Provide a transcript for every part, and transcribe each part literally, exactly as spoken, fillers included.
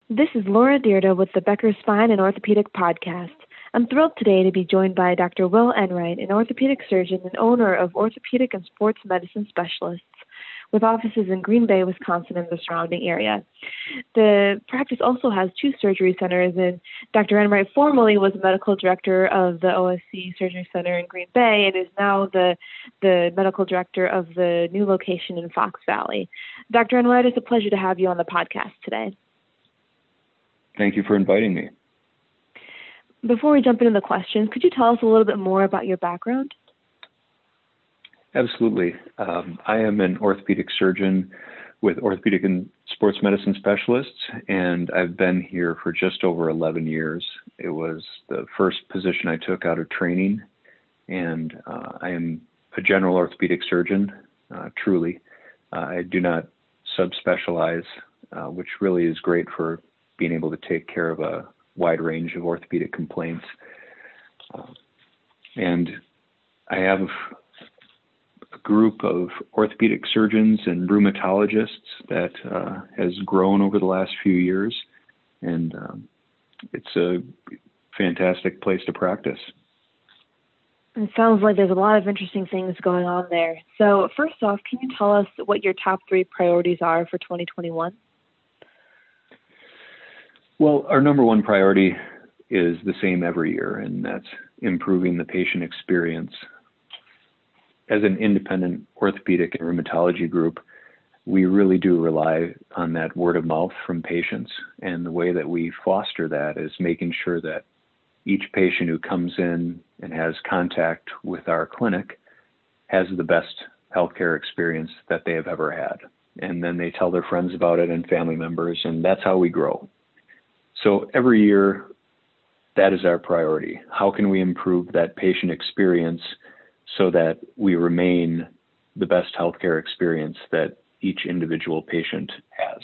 This is Laura Dyrda with the Becker Spine and Orthopedic Podcast. I'm thrilled today to be joined by Doctor Will Enright, an orthopedic surgeon and owner of Orthopedic and Sports Medicine Specialists, with offices in Green Bay, Wisconsin, and the surrounding area. The practice also has two surgery centers, and Doctor Enright formerly was medical director of the O S C Surgery Center in Green Bay and is now the, the medical director of the new location in Fox Valley. Doctor Enright, it's a pleasure to have you on the podcast today. Thank you for inviting me. Before we jump into the questions, could you tell us a little bit more about your background? Absolutely. Um, I am an orthopedic surgeon with Orthopedic and Sports Medicine Specialists, and I've been here for just over eleven years. It was the first position I took out of training, and uh, I am a general orthopedic surgeon, uh, truly. Uh, I do not subspecialize, uh, which really is great for being able to take care of a wide range of orthopedic complaints. Uh, and I have a group of orthopedic surgeons and rheumatologists that uh, has grown over the last few years. And um, it's a fantastic place to practice. It sounds like there's a lot of interesting things going on there. So first off, can you tell us what your top three priorities are for twenty twenty-one? Well, our number one priority is the same every year, and that's improving the patient experience. As an independent orthopedic and rheumatology group, we really do rely on that word of mouth from patients, and the way that we foster that is making sure that each patient who comes in and has contact with our clinic has the best healthcare experience that they have ever had. And then they tell their friends about it and family members, and that's how we grow. So every year, that is our priority. How can we improve that patient experience so that we remain the best healthcare experience that each individual patient has?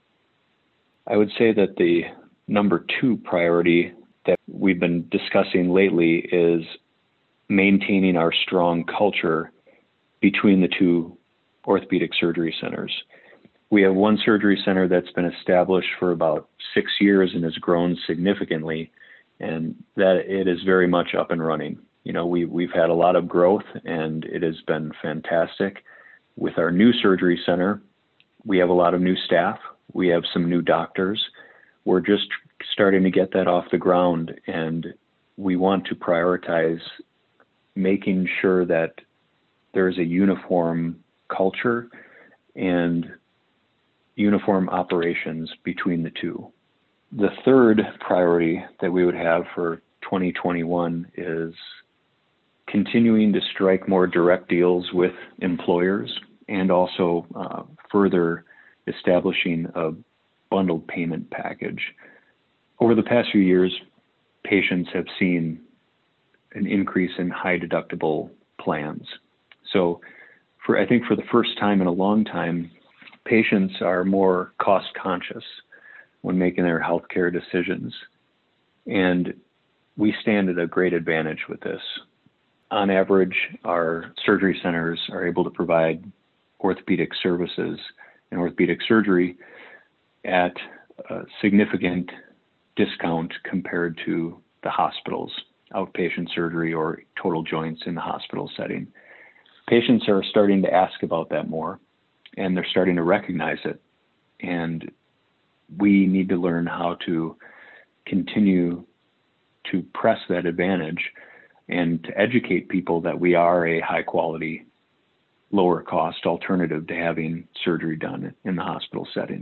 I would say that the number two priority that we've been discussing lately is maintaining our strong culture between the two orthopedic surgery centers. We have one surgery center that's been established for about six years and has grown significantly, and that it is very much up and running. You know, we, we've had a lot of growth, and it has been fantastic. With our new surgery center, we have a lot of new staff. We have some new doctors. We're just starting to get that off the ground, and we want to prioritize making sure that there's a uniform culture and uniform operations between the two. The third priority that we would have for twenty twenty-one is continuing to strike more direct deals with employers and also uh, further establishing a bundled payment package. Over the past few years, patients have seen an increase in high deductible plans. So for I think for the first time in a long time, patients are more cost conscious when making their healthcare decisions. And we stand at a great advantage with this. On average, our surgery centers are able to provide orthopedic services and orthopedic surgery at a significant discount compared to the hospitals, outpatient surgery or total joints in the hospital setting. Patients are starting to ask about that more, and they're starting to recognize it. And we need to learn how to continue to press that advantage and to educate people that we are a high quality, lower cost alternative to having surgery done in the hospital setting.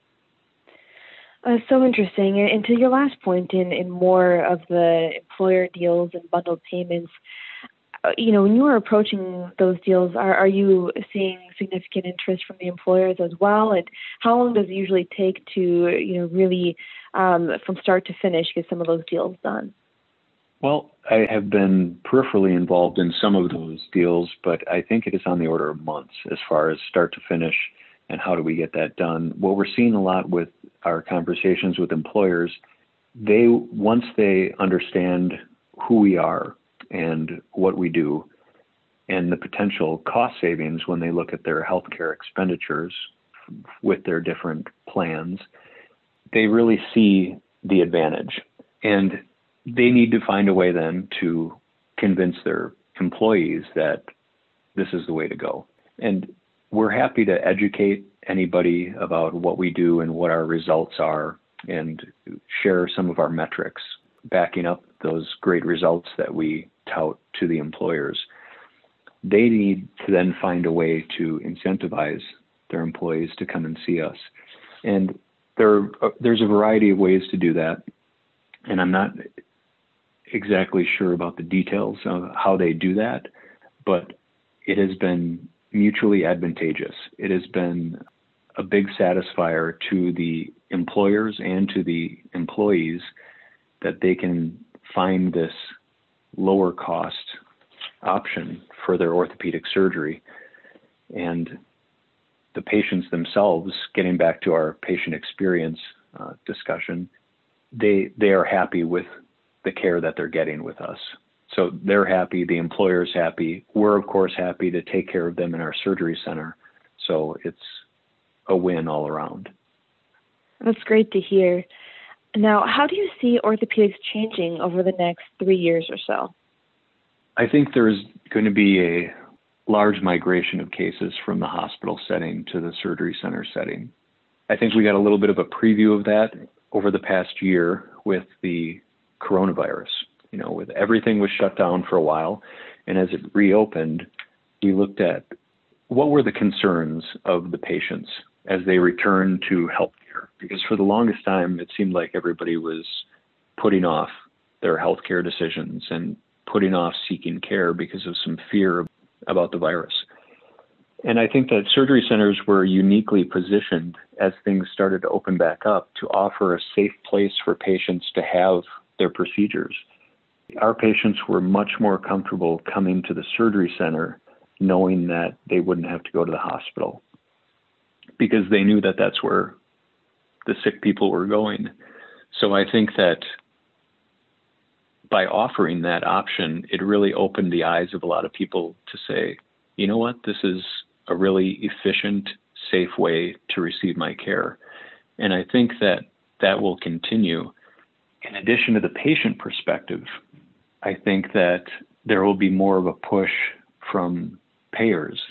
Uh, so interesting. And, and to your last point in, in more of the employer deals and bundled payments, uh, you know, when you are approaching those deals, are, are you seeing significant interest from the employers as well? And how long does it usually take to, you know, really um, from start to finish get some of those deals done? Well, I have been peripherally involved in some of those deals, but I think it is on the order of months as far as start to finish and how do we get that done. What we're seeing a lot with our conversations with employers, they once they understand who we are and what we do and the potential cost savings when they look at their healthcare expenditures with their different plans, they really see the advantage. And they need to find a way then to convince their employees that this is the way to go. And we're happy to educate anybody about what we do and what our results are and share some of our metrics backing up those great results that we tout to the employers. They need to then find a way to incentivize their employees to come and see us. And there, there's a variety of ways to do that. And I'm not exactly sure about the details of how they do that, but it has been mutually advantageous. It has been a big satisfier to the employers and to the employees that they can find this lower cost option for their orthopedic surgery. And the patients themselves, getting back to our patient experience uh, discussion, they they are happy with the care that they're getting with us. So they're happy, the employer's happy. We're of course happy to take care of them in our surgery center. So it's a win all around. That's great to hear. Now, how do you see orthopedics changing over the next three years or so? I think there's going to be a large migration of cases from the hospital setting to the surgery center setting. I think we got a little bit of a preview of that over the past year with the coronavirus. You know, with everything was shut down for a while, and as it reopened, we looked at what were the concerns of the patients as they returned to healthcare. Because for the longest time, it seemed like everybody was putting off their healthcare decisions and putting off seeking care because of some fear about the virus. And I think that surgery centers were uniquely positioned as things started to open back up to offer a safe place for patients to have their procedures. Our patients were much more comfortable coming to the surgery center knowing that they wouldn't have to go to the hospital because they knew that that's where the sick people were going. So I think that by offering that option, it really opened the eyes of a lot of people to say, you know what, this is a really efficient, safe way to receive my care. And I think that that will continue. In addition to the patient perspective, I think that there will be more of a push from payers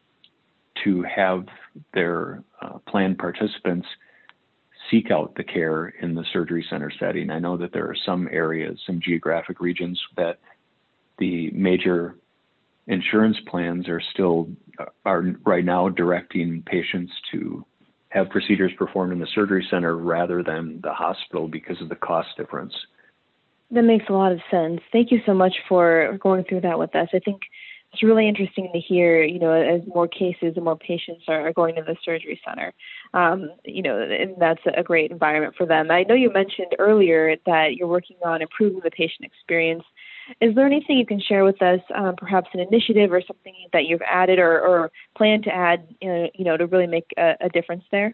to have their uh, plan participants seek out the care in the surgery center setting. I know that there are some areas, some geographic regions that the major insurance plans are still, are right now directing patients to have procedures performed in the surgery center rather than the hospital because of the cost difference. That makes a lot of sense. Thank you so much for going through that with us. I think it's really interesting to hear, you know, as more cases and more patients are going to the surgery center, um, you know, and that's a great environment for them. I know you mentioned earlier that you're working on improving the patient experience. Is there anything you can share with us, um, perhaps an initiative or something that you've added or, or plan to add, you know, you know to really make a, a difference there?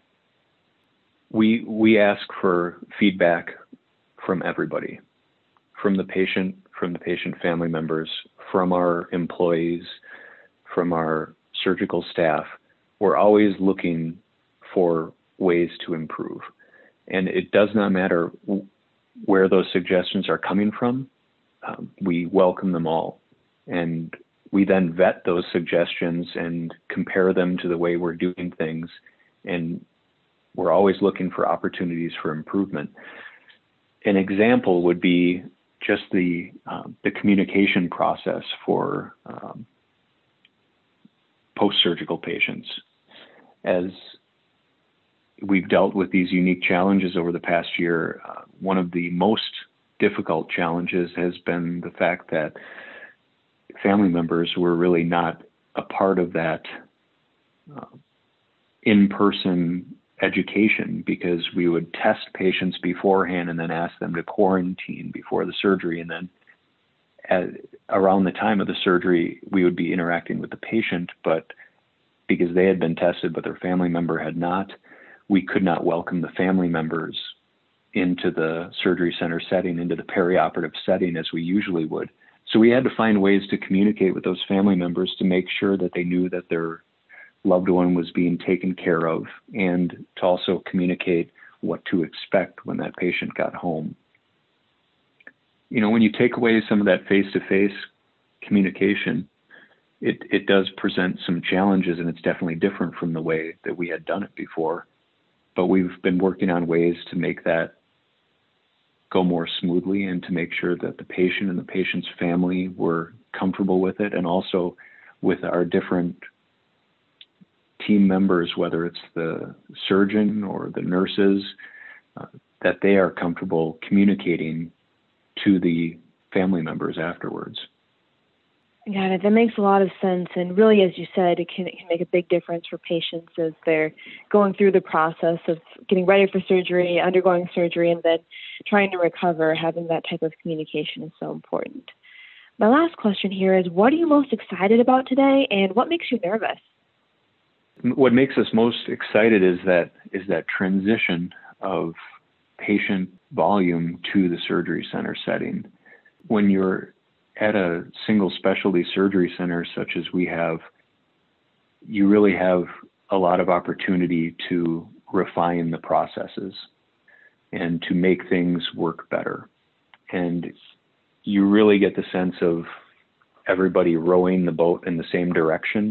We we ask for feedback from everybody, from the patient, from the patient family members, from our employees, from our surgical staff. We're always looking for ways to improve. And it does not matter where those suggestions are coming from. Um, we welcome them all. And we then vet those suggestions and compare them to the way we're doing things. And we're always looking for opportunities for improvement. An example would be just the um, the communication process for um, post-surgical patients. As we've dealt with these unique challenges over the past year, uh, one of the most difficult challenges has been the fact that family members were really not a part of that uh, in-person education, because we would test patients beforehand and then ask them to quarantine before the surgery. And then at, around the time of the surgery, we would be interacting with the patient, but because they had been tested, but their family member had not, we could not welcome the family members into the surgery center setting, into the perioperative setting as we usually would. So we had to find ways to communicate with those family members to make sure that they knew that their loved one was being taken care of, and to also communicate what to expect when that patient got home. You know, when you take away some of that face-to-face communication, it, it does present some challenges, and it's definitely different from the way that we had done it before. But we've been working on ways to make that go more smoothly and to make sure that the patient and the patient's family were comfortable with it, and also with our different team members, whether it's the surgeon or the nurses, uh, that they are comfortable communicating to the family members afterwards. Got it. That makes a lot of sense. And really, as you said, it can, it can make a big difference for patients as they're going through the process of getting ready for surgery, undergoing surgery, and then trying to recover. Having that type of communication is so important. My last question here is, what are you most excited about today, and what makes you nervous? What makes us most excited is that is that transition of patient volume to the surgery center setting. When you're at a single specialty surgery center such as we have, you really have a lot of opportunity to refine the processes and to make things work better. And you really get the sense of everybody rowing the boat in the same direction.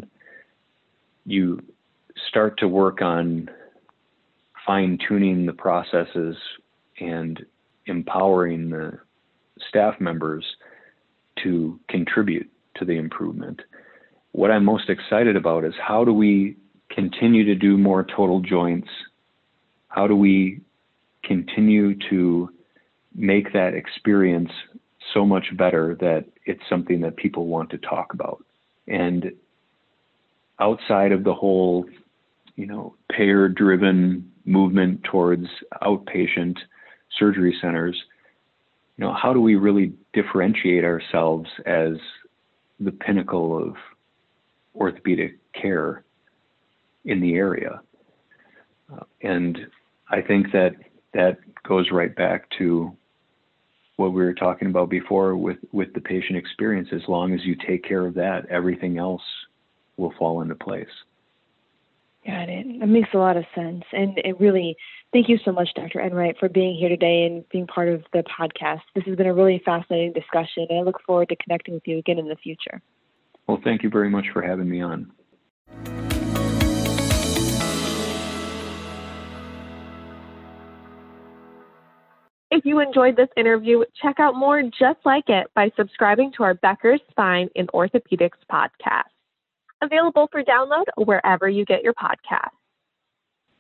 You start to work on fine-tuning the processes and empowering the staff members to contribute to the improvement. What I'm most excited about is, how do we continue to do more total joints? How do we continue to make that experience so much better that it's something that people want to talk about? And outside of the whole, you know, payer-driven movement towards outpatient surgery centers, you know, how do we really differentiate ourselves as the pinnacle of orthopedic care in the area? Uh, and I think that that goes right back to what we were talking about before with, with the patient experience. As long as you take care of that, everything else will fall into place. Got it. That makes a lot of sense. And it really, thank you so much, Doctor Enright, for being here today and being part of the podcast. This has been a really fascinating discussion, and I look forward to connecting with you again in the future. Well, thank you very much for having me on. If you enjoyed this interview, check out more just like it by subscribing to our Becker's Spine and Orthopedics podcast. Available for download wherever you get your podcasts.